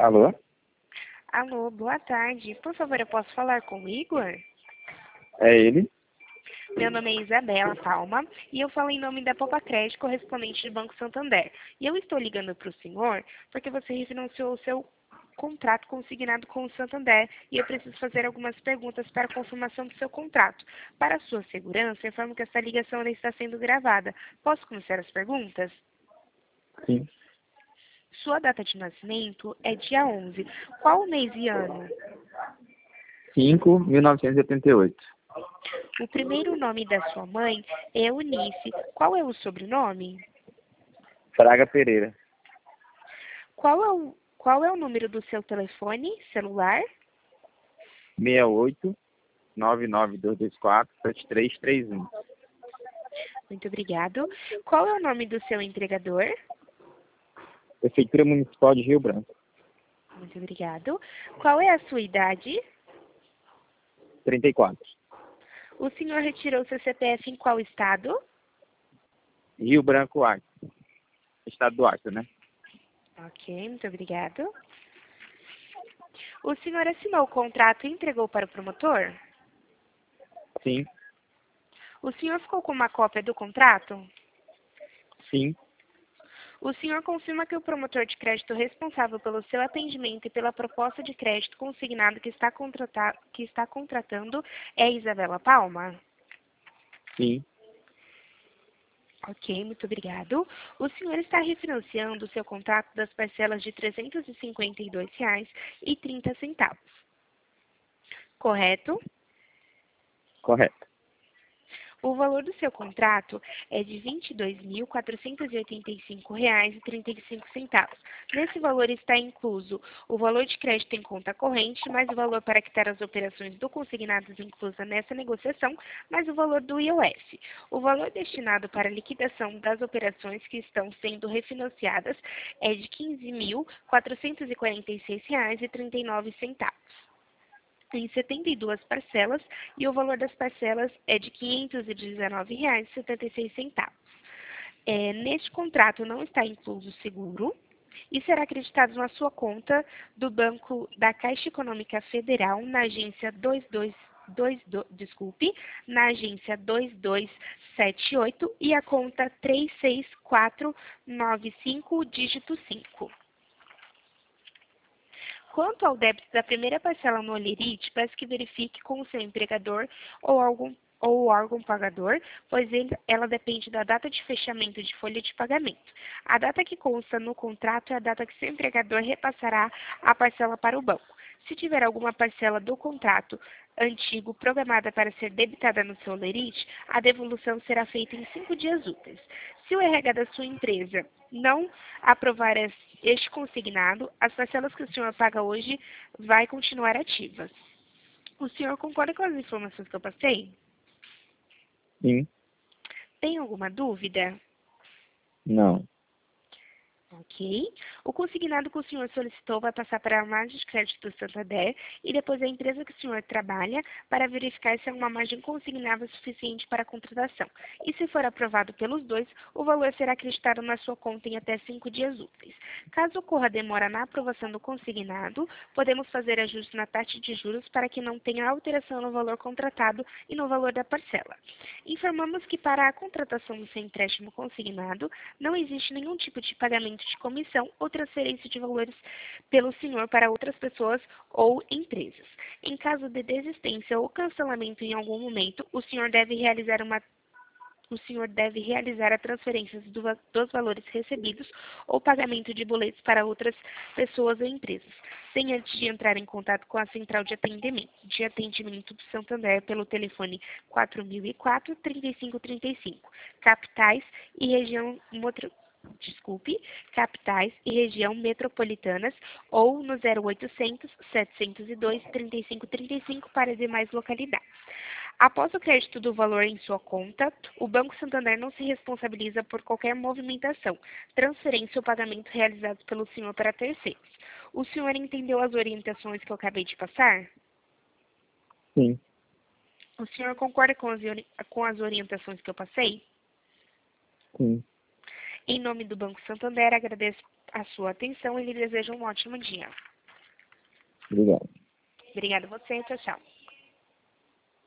Alô? Alô, boa tarde. Por favor, eu posso falar com o Igor? É ele? Meu nome é Isabela Palma e eu falo em nome da Poupa Crédito, correspondente do Banco Santander. E eu estou ligando para o senhor porque você refinanciou o seu contrato consignado com o Santander e eu preciso fazer algumas perguntas para a confirmação do seu contrato. Para a sua segurança, informo que esta ligação ainda está sendo gravada. Posso começar as perguntas? Sim. Sua data de nascimento é dia 11. Qual o mês e ano? 5.1988. O primeiro nome da sua mãe é Eunice. Qual é o sobrenome? Fraga Pereira. Qual é o número do seu telefone celular? 68 99224 7331. Muito obrigado. Qual é o nome do seu entregador? Prefeitura Municipal de Rio Branco. Muito obrigado. Qual é a sua idade? 34. O senhor retirou seu CPF em qual estado? Rio Branco, Acre. Estado do Acre, né? Ok, muito obrigado. O senhor assinou o contrato e entregou para o promotor? Sim. O senhor ficou com uma cópia do contrato? Sim. O senhor confirma que o promotor de crédito responsável pelo seu atendimento e pela proposta de crédito consignado que está contratando é Isabela Palma? Sim. Ok, muito obrigado. O senhor está refinanciando o seu contrato das parcelas de R$ 352,30, correto? Correto. O valor do seu contrato é de R$ 22.485,35. Nesse valor está incluso o valor de crédito em conta corrente, mais o valor para quitar as operações do consignadas inclusa nessa negociação, mais o valor do IOF. O valor destinado para a liquidação das operações que estão sendo refinanciadas é de R$ 15.446,39. Em 72 parcelas e o valor das parcelas é de R$ 519,76. Neste contrato não está incluso seguro e será acreditado na sua conta do Banco da Caixa Econômica Federal na agência 2278 e a conta 36495, dígito 5. Quanto ao débito da primeira parcela no Olerite, peço que verifique com o seu empregador ou o órgão pagador, pois ela depende da data de fechamento de folha de pagamento. A data que consta no contrato é a data que seu empregador repassará a parcela para o banco. Se tiver alguma parcela do contrato antigo programada para ser debitada no seu Olerite, a devolução será feita em 5 dias úteis. Se o RH da sua empresa não aprovar este consignado, as parcelas que o senhor paga hoje vai continuar ativas. O senhor concorda com as informações que eu passei? Sim. Tem alguma dúvida? Não. Ok. O consignado que o senhor solicitou vai passar para a margem de crédito do Santander e depois a empresa que o senhor trabalha para verificar se é uma margem consignável suficiente para a contratação. E se for aprovado pelos dois, o valor será acreditado na sua conta em até 5 dias úteis. Caso ocorra demora na aprovação do consignado, podemos fazer ajuste na taxa de juros para que não tenha alteração no valor contratado e no valor da parcela. Informamos que para a contratação do seu empréstimo consignado, não existe nenhum tipo de pagamento de comissão ou transferência de valores pelo senhor para outras pessoas ou empresas. Em caso de desistência ou cancelamento em algum momento, o senhor deve realizar a transferência dos valores recebidos ou pagamento de boletos para outras pessoas ou empresas, sem antes de entrar em contato com a central de atendimento do Santander pelo telefone 4004-3535, capitais e região metropolitanas ou no 0800 702 3535 para demais localidades. Após o crédito do valor em sua conta, o Banco Santander não se responsabiliza por qualquer movimentação, transferência ou pagamento realizados pelo senhor para terceiros. O senhor entendeu as orientações que eu acabei de passar? Sim. O senhor concorda com as orientações que eu passei? Sim. Em nome do Banco Santander, agradeço a sua atenção e lhe desejo um ótimo dia. Obrigado. Obrigada a você. Tchau, tchau.